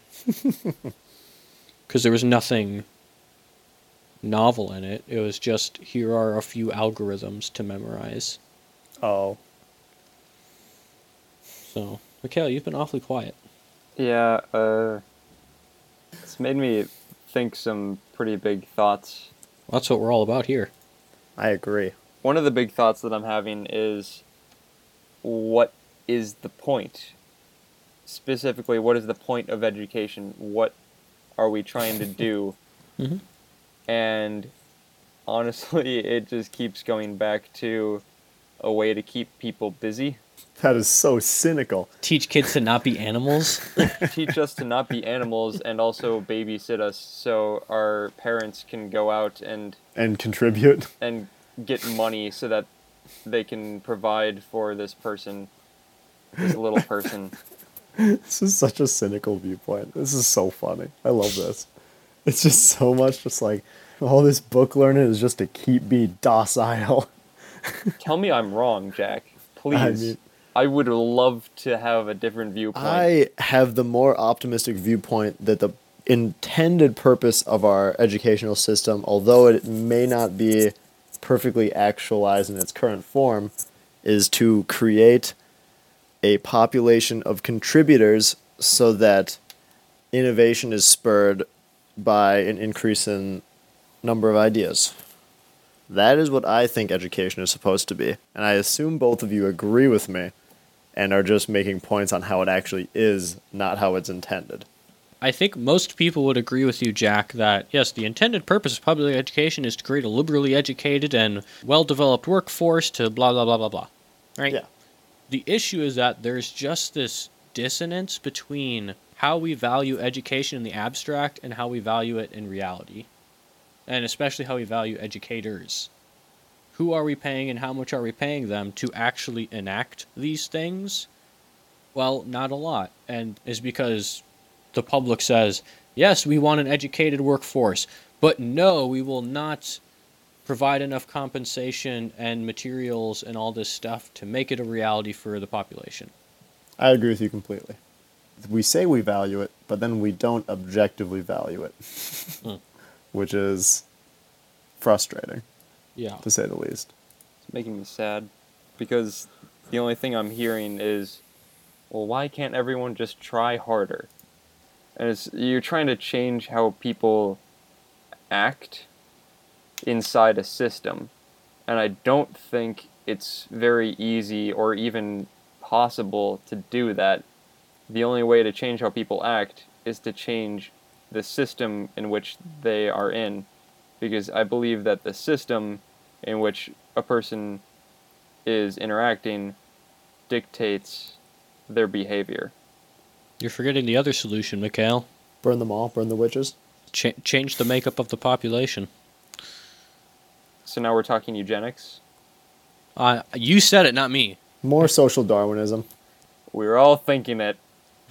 Because there was nothing novel in it. It was just, here are a few algorithms to memorize. Oh. So, Mikhail, you've been awfully quiet. Yeah, it's made me think some pretty big thoughts. That's what we're all about here. I agree. One of the big thoughts that I'm having is, what is the point? Specifically, what is the point of education? What are we trying to do? Mm-hmm. And honestly, it just keeps going back to a way to keep people busy. That is so cynical. Teach kids to not be animals? Teach us to not be animals and also babysit us so our parents can go out and contribute. And get money so that they can provide for this person, this little person. This is such a cynical viewpoint. This is so funny. I love this. It's just so much just like, all this book learning is just to keep me docile. Tell me I'm wrong, Jack. Please. I mean, I would love to have a different viewpoint. I have the more optimistic viewpoint that the intended purpose of our educational system, although it may not be perfectly actualized in its current form, is to create a population of contributors so that innovation is spurred by an increase in number of ideas. That is what I think education is supposed to be. And I assume both of you agree with me and are just making points on how it actually is, not how it's intended. I think most people would agree with you, Jack, that yes, the intended purpose of public education is to create a liberally educated and well-developed workforce to blah, blah, blah, blah, blah. Right? Yeah. The issue is that there's just this dissonance between how we value education in the abstract and how we value it in reality. And especially how we value educators. Who are we paying and how much are we paying them to actually enact these things? Well, not a lot. And it's because the public says, yes, we want an educated workforce, but no, we will not provide enough compensation and materials and all this stuff to make it a reality for the population. I agree with you completely. We say we value it, but then we don't objectively value it, which is frustrating, Yeah. to say the least. It's making me sad because the only thing I'm hearing is, well, why can't everyone just try harder? And you're trying to change how people act inside a system. And I don't think it's very easy or even possible to do that. The only way to change how people act is to change the system in which they are in. Because I believe that the system in which a person is interacting dictates their behavior. You're forgetting the other solution, Mikhail. Burn them all, burn the witches. Change the makeup of the population. So now we're talking eugenics. You said it, not me. More social Darwinism. We were all thinking it.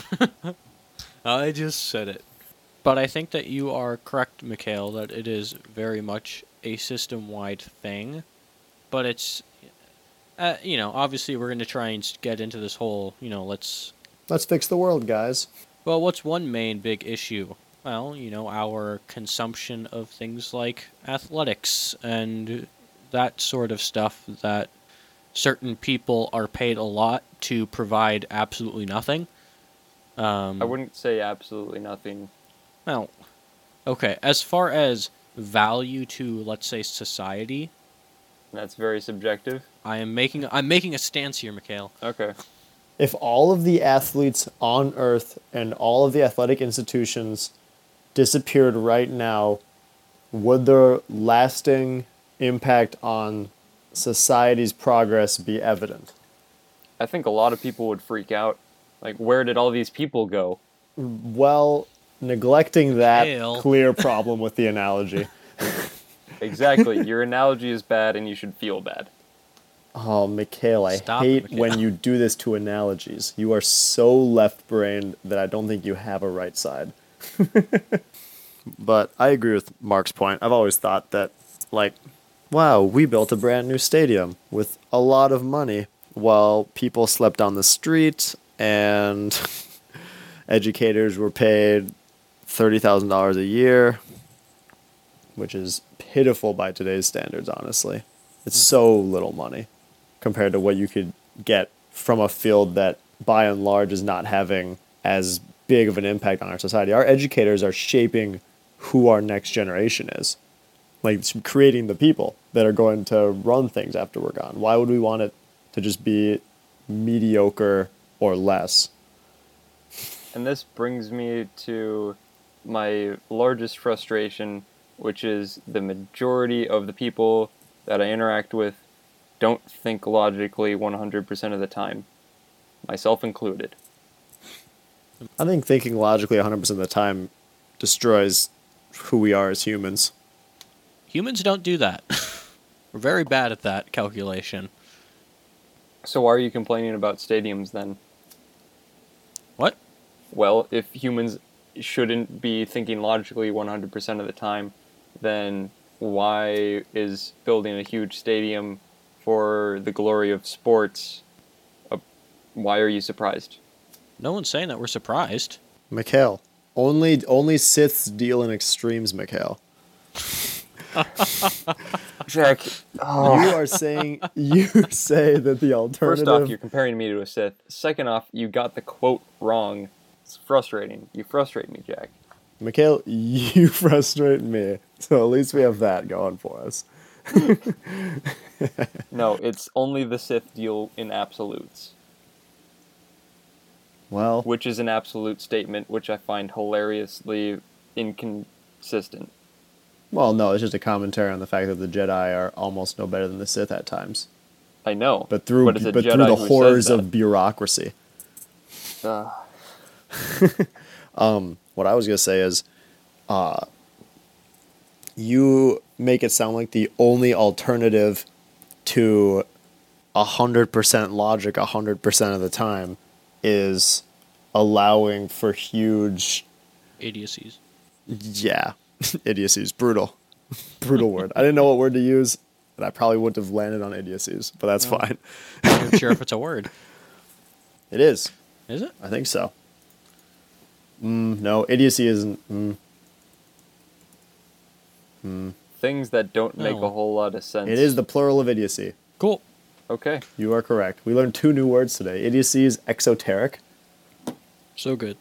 I just said it. But I think that you are correct, Mikhail, that it is very much a system-wide thing. But it's, obviously we're going to try and get into this whole, let's fix the world, guys. Well, what's one main big issue? Well, our consumption of things like athletics and that sort of stuff that certain people are paid a lot to provide absolutely nothing. I wouldn't say absolutely nothing. Well, okay, as far as value to, let's say, society, That's very subjective. I'm making a stance here, Mikhail. Okay. If all of the athletes on Earth and all of the athletic institutions disappeared right now, would the lasting impact on society's progress be evident? I think a lot of people would freak out. Like, where did all these people go? Well, neglecting that Mikhail. clear problem with the analogy. Exactly. Your analogy is bad and you should feel bad. Oh, Mikhail, I Stop it, hate Mikhail. when you do this to analogies. You are so left-brained that I don't think you have a right side. But I agree with Mark's point. I've always thought that, wow, we built a brand new stadium with a lot of money while people slept on the street and educators were paid $30,000 a year, which is pitiful by today's standards, honestly. It's so little money compared to what you could get from a field that, by and large, is not having as big of an impact on our society. Our educators are shaping who our next generation is, creating the people that are going to run things after we're gone. Why would we want it to just be mediocre or less? And this brings me to my largest frustration, which is the majority of the people that I interact with don't think logically 100% of the time, myself included. I think thinking logically 100% of the time destroys who we are as humans. Humans don't do that. We're very bad at that calculation. So why are you complaining about stadiums then? What? Well, if humans shouldn't be thinking logically 100% of the time, then why is building a huge stadium for the glory of sports a Why are you surprised? No one's saying that we're surprised. Mikhail, only Siths deal in extremes, Mikhail. Jack, You are saying you say that the first off, alternative. you're comparing me to a Sith. Second off, you got the quote wrong. It's frustrating. You frustrate me, Jack. Mikhail, you frustrate me. So at least we have that going for us. No, it's only the Sith deal in absolutes, Well, which is an absolute statement which I find hilariously inconsistent. well, no, it's just a commentary on the fact that the Jedi are almost no better than the Sith at times, I know, but through it's a through Jedi the who says horrors that. of bureaucracy. Ugh. What I was gonna say is, you make it sound like the only alternative to 100% logic 100% of the time is allowing for huge, Idiocies. yeah, idiocies. Brutal, brutal word. I didn't know what word to use, and I probably wouldn't have landed on idiocies, but that's No. fine. I'm not even sure if it's a word. It is. Is it? I think so. No, idiocy isn't. Things that don't make No. a whole lot of sense. It is the plural of idiocy. Cool. Okay. You are correct. We learned 2 new words today. Idiocy is exoteric. So good.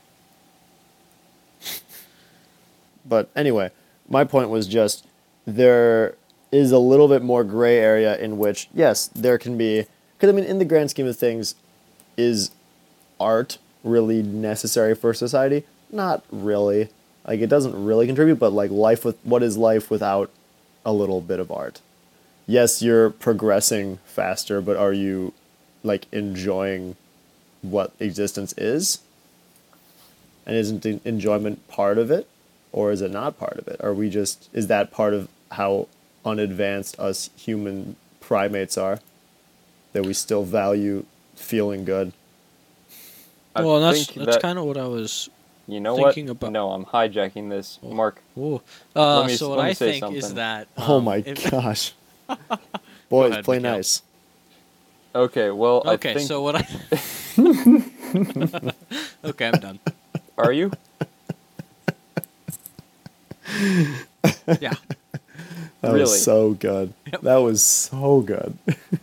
But anyway, my point was just there is a little bit more gray area in which, yes, there can be. Because, I mean, in the grand scheme of things, is art really necessary for society? Not really. Like, it doesn't really contribute, but, like, what is life without a little bit of art? Yes, you're progressing faster, but are you, like, enjoying what existence is? And isn't the enjoyment part of it? Or is it not part of it? Is that part of how unadvanced us human primates are? That we still value feeling good? I Well, and think that's that- kind of what I was. You know thinking what? about- No, I'm hijacking this. Mark, Whoa. Let me- So what let me I say think is something. that. Oh my if- gosh. Boys, ahead, play Mikhail. nice. okay, well, Okay, I think... so what I. Okay, I'm done. Are you? Yeah. That Really? was so good. Yep. That was so good.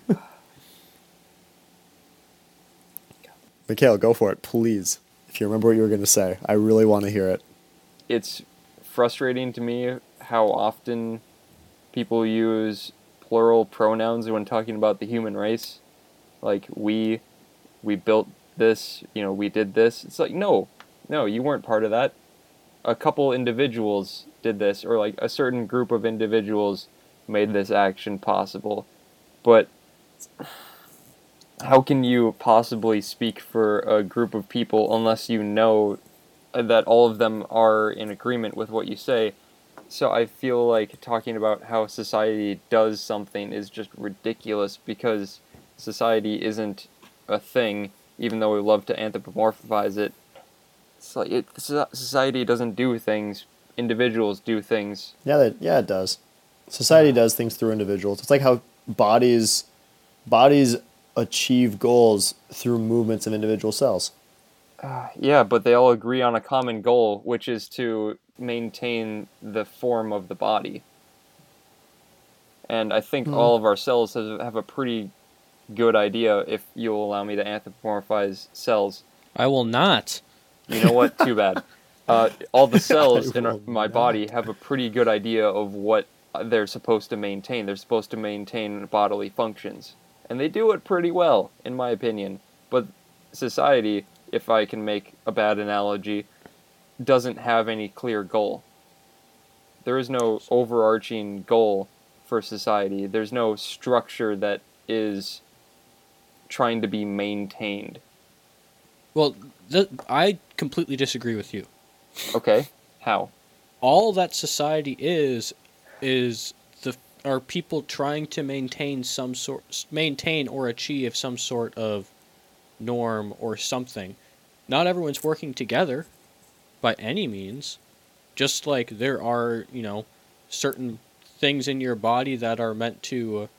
Mikhail, go for it, please. If you remember what you were going to say, I really want to hear it. It's frustrating to me how often people use plural pronouns when talking about the human race. Like, we built this, we did this. It's like, no, you weren't part of that. A couple individuals did this, or like a certain group of individuals made this action possible. But how can you possibly speak for a group of people unless you know that all of them are in agreement with what you say? So I feel like talking about how society does something is just ridiculous because society isn't a thing, even though we love to anthropomorphize it. It's like society doesn't do things, individuals do things. Yeah, it does. Society does things through individuals. It's like how bodies achieve goals through movements of individual cells. Yeah, but they all agree on a common goal, which is to maintain the form of the body. And I think all of our cells have a pretty good idea, if you'll allow me to anthropomorphize cells. I will not. You know what? Too bad. All the cells in will my body have a pretty good idea of what they're supposed to maintain. They're supposed to maintain bodily functions. And they do it pretty well, in my opinion. But society, if I can make a bad analogy, doesn't have any clear goal. There is no overarching goal for society. There's no structure that is trying to be maintained. Well, I completely disagree with you. Okay? How? All that society is are people trying to maintain or achieve some sort of norm or something. Not everyone's working together by any means. Just like there are, certain things in your body that are meant to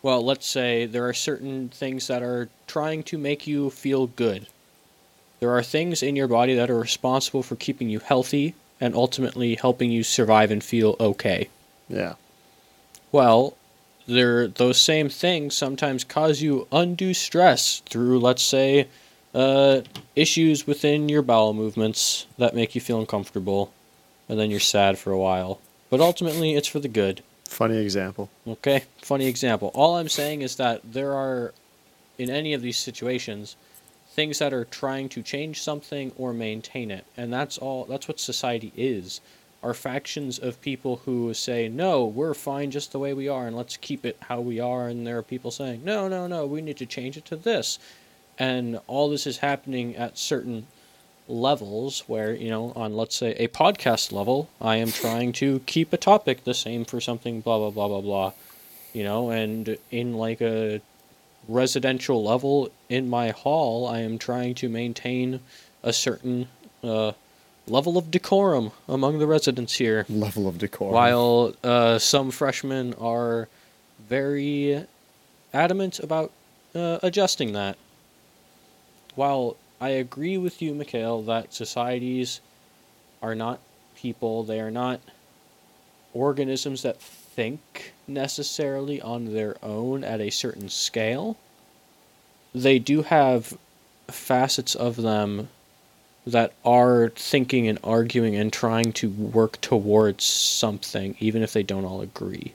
Well, let's say there are certain things that are trying to make you feel good. There are things in your body that are responsible for keeping you healthy and ultimately helping you survive and feel okay. Yeah. Well, those same things sometimes cause you undue stress through, let's say, issues within your bowel movements that make you feel uncomfortable, and then you're sad for a while. But ultimately, it's for the good. Funny example. Okay? Funny example. All I'm saying is that there are, in any of these situations, things that are trying to change something or maintain it. And that's all. That's what society is. Are factions of people who say, no, we're fine just the way we are, and let's keep it how we are. And there are people saying, no, no, no, we need to change it to this. And all this is happening at certain levels where, on, let's say, a podcast level, I am trying to keep a topic the same for something, blah, blah, blah, blah, blah. And in like a residential level in my hall, I am trying to maintain a certain level of decorum among the residents here. Level of decorum. While some freshmen are very adamant about adjusting that. While I agree with you, Mikhail, that societies are not people, they are not organisms that think necessarily on their own at a certain scale. They do have facets of them that are thinking and arguing and trying to work towards something, even if they don't all agree.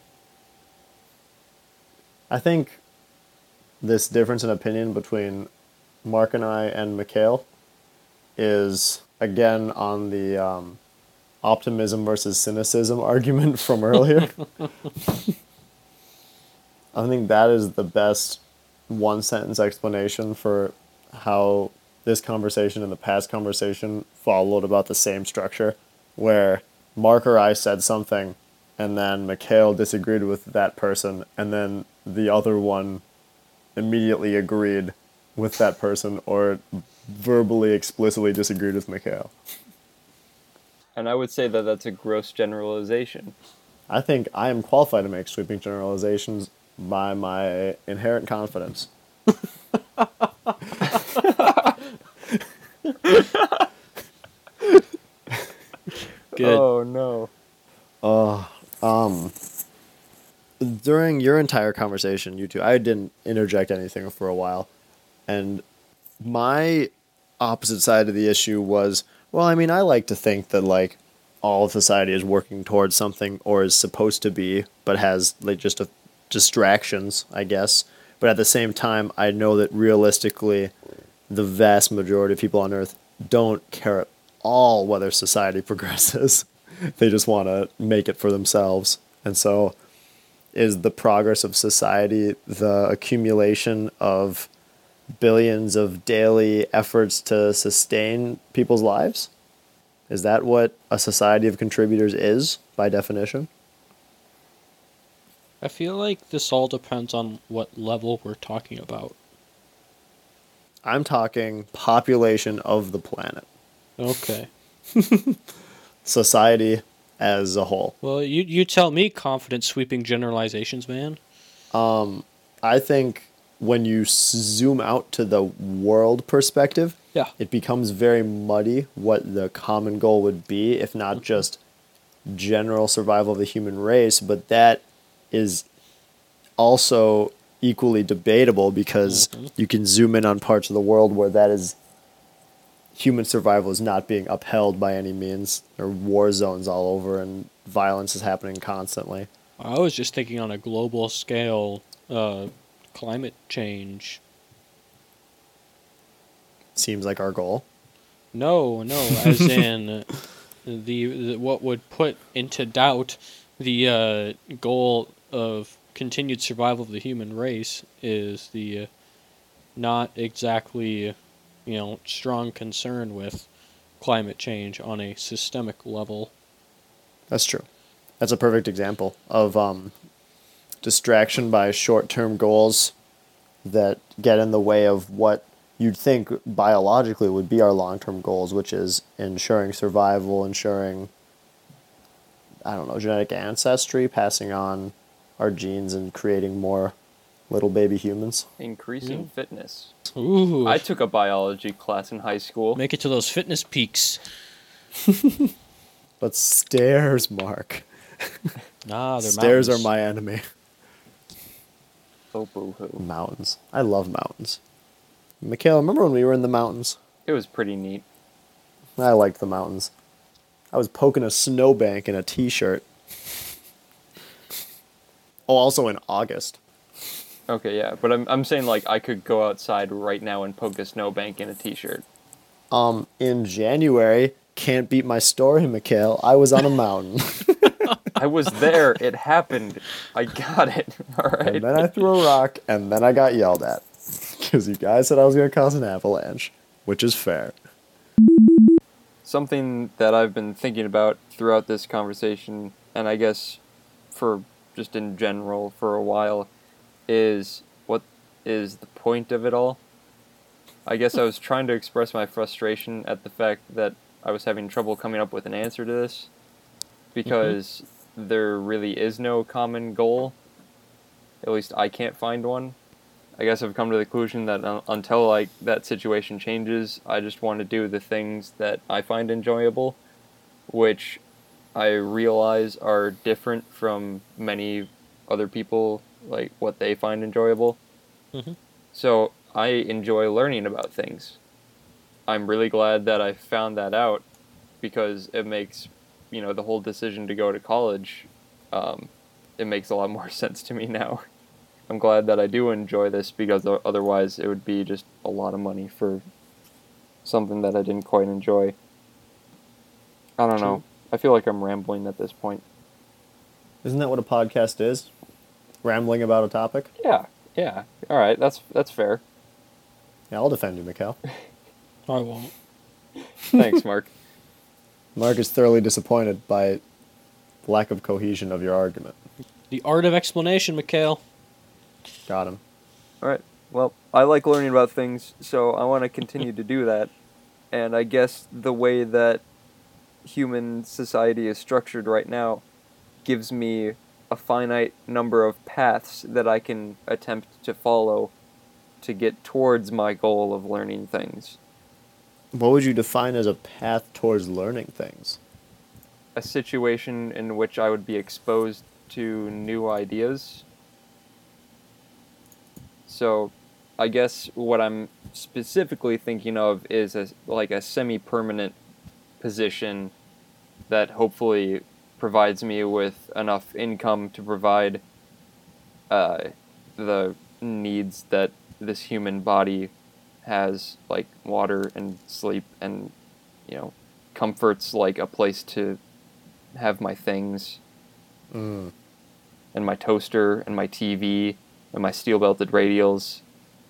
I think this difference in opinion between Mark and I and Mikhail is, again, on the optimism versus cynicism argument from earlier. I think that is the best one-sentence explanation for how this conversation and the past conversation followed about the same structure, where Mark or I said something, and then Mikhail disagreed with that person, and then the other one immediately agreed with that person or verbally, explicitly disagreed with Mikhail. And I would say that that's a gross generalization. I think I am qualified to make sweeping generalizations by my inherent confidence. Good. Oh, no. During your entire conversation, you two, I didn't interject anything for a while. And my opposite side of the issue was, well, I mean, I like to think that, like, all of society is working towards something or is supposed to be, but has, like, just distractions, I guess. But at the same time, I know that realistically, the vast majority of people on Earth don't care at all whether society progresses. They just want to make it for themselves. And so is the progress of society the accumulation of billions of daily efforts to sustain people's lives? Is that what a society of contributors is, by definition? I feel like this all depends on what level we're talking about. I'm talking population of the planet. Okay. Society as a whole. Well, you tell me, confident sweeping generalizations, man. I think when you zoom out to the world perspective, Yeah. it becomes very muddy what the common goal would be, if not just general survival of the human race, but that is also equally debatable because you can zoom in on parts of the world where that is human survival is not being upheld by any means. There are war zones all over and violence is happening constantly. I was just thinking on a global scale, climate change. Seems like our goal. No, as in the what would put into doubt the goal of continued survival of the human race is the not exactly, strong concern with climate change on a systemic level. That's true. That's a perfect example of distraction by short-term goals that get in the way of what you'd think biologically would be our long-term goals, which is ensuring survival, ensuring, genetic ancestry, passing on our genes and creating more Little baby humans. Increasing fitness. Ooh. I took a biology class in high school. Make it to those fitness peaks. But stairs, Mark. Ah, they're Stairs mountains. are my enemy. Oh, boo-hoo. Mountains. I love mountains. Mikhail, remember when we were in the mountains? It was pretty neat. I liked the mountains. I was poking a snowbank in a t-shirt. Oh, also in August. Okay, yeah, but I'm saying, like, I could go outside right now and poke a snowbank in a t-shirt. In January, can't beat my story, Mikhail. I was on a mountain. I was there. It happened. I got it. All right. And then I threw a rock, and then I got yelled at. Because you guys said I was going to cause an avalanche. Which is fair. Something that I've been thinking about throughout this conversation, and I guess for just in general for a while, is what is the point of it all? I guess I was trying to express my frustration at the fact that I was having trouble coming up with an answer to this, because there really is no common goal. At least I can't find one. I guess I've come to the conclusion that until like that situation changes, I just want to do the things that I find enjoyable, which I realize are different from many other people, like what they find enjoyable. Mhm. So I enjoy learning about things. I'm really glad that I found that out, because it makes, the whole decision to go to college, it makes a lot more sense to me now. I'm glad that I do enjoy this, because otherwise it would be just a lot of money for something that I didn't quite enjoy. I don't know. I feel like I'm rambling at this point. Isn't that what a podcast is? Rambling about a topic? Yeah. All right, that's fair. Yeah, I'll defend you, Mikhail. I won't. Thanks, Mark. Mark is thoroughly disappointed by the lack of cohesion of your argument. The art of explanation, Mikhail. Got him. All right. Well, I like learning about things, so I want to continue to do that. And I guess the way that human society is structured right now gives me a finite number of paths that I can attempt to follow to get towards my goal of learning things. What would you define as a path towards learning things? A situation in which I would be exposed to new ideas. So, I guess what I'm specifically thinking of is a semi-permanent position that hopefully provides me with enough income to provide the needs that this human body has, like water and sleep and, comforts like a place to have my things, and my toaster and my TV and my steel-belted radials.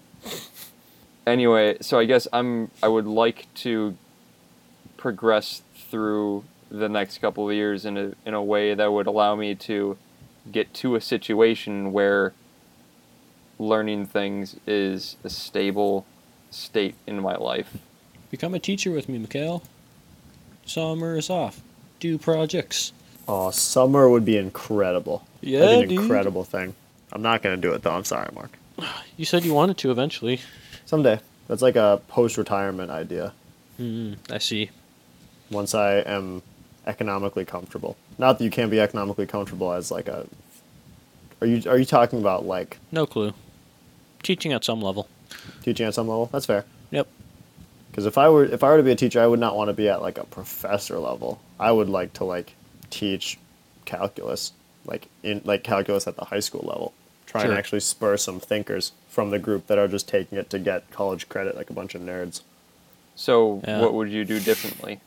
Anyway, so I guess I would like to progress through the next couple of years in a way that would allow me to get to a situation where learning things is a stable state in my life. Become a teacher with me, Mikhail. Summer is off. Do projects. Oh, summer would be incredible. Yeah, That'd be dude. an incredible thing. I'm not going to do it, though. I'm sorry, Mark. You said you wanted to eventually. Someday. That's like a post-retirement idea. I see. Once I am economically comfortable. Not that you can't be economically comfortable as like a... Are you talking about like No clue. Teaching at some level. teaching at some level? That's fair. Yep. Because if I were to be a teacher, I would not want to be at like a professor level. I would like to teach calculus, calculus at the high school level. Try and Sure. actually spur some thinkers from the group that are just taking it to get college credit like a bunch of nerds. So, Yeah. what would you do differently?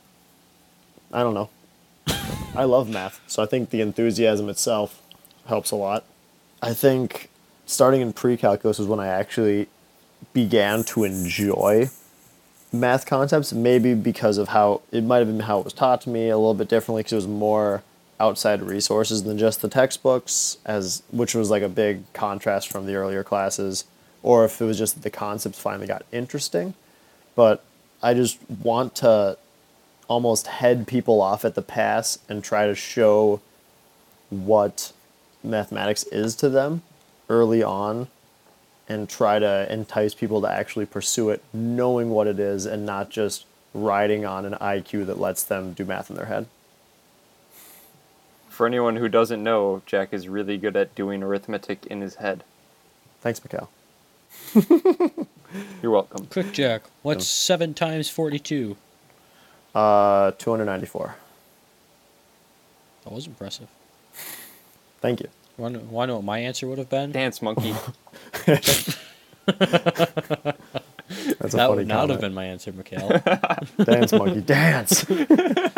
I don't know. I love math, so I think the enthusiasm itself helps a lot. I think starting in pre-calculus is when I actually began to enjoy math concepts, maybe because of how it might have been how it was taught to me a little bit differently, because it was more outside resources than just the textbooks, which was like a big contrast from the earlier classes, or if it was just that the concepts finally got interesting. But I just want to almost head people off at the pass and try to show what mathematics is to them, early on and try to entice people to actually pursue it, knowing what it is and not just riding on an IQ that lets them do math in their head. For anyone who doesn't know, Jack is really good at doing arithmetic in his head. Thanks, Mikhail. You're welcome. Quick, Jack. What's 7 times 42? 294. That was impressive. Thank you. Want to know what my answer would have been? Dance monkey. That's a That funny would not have comment. been my answer, Mikhail. Dance, monkey, dance.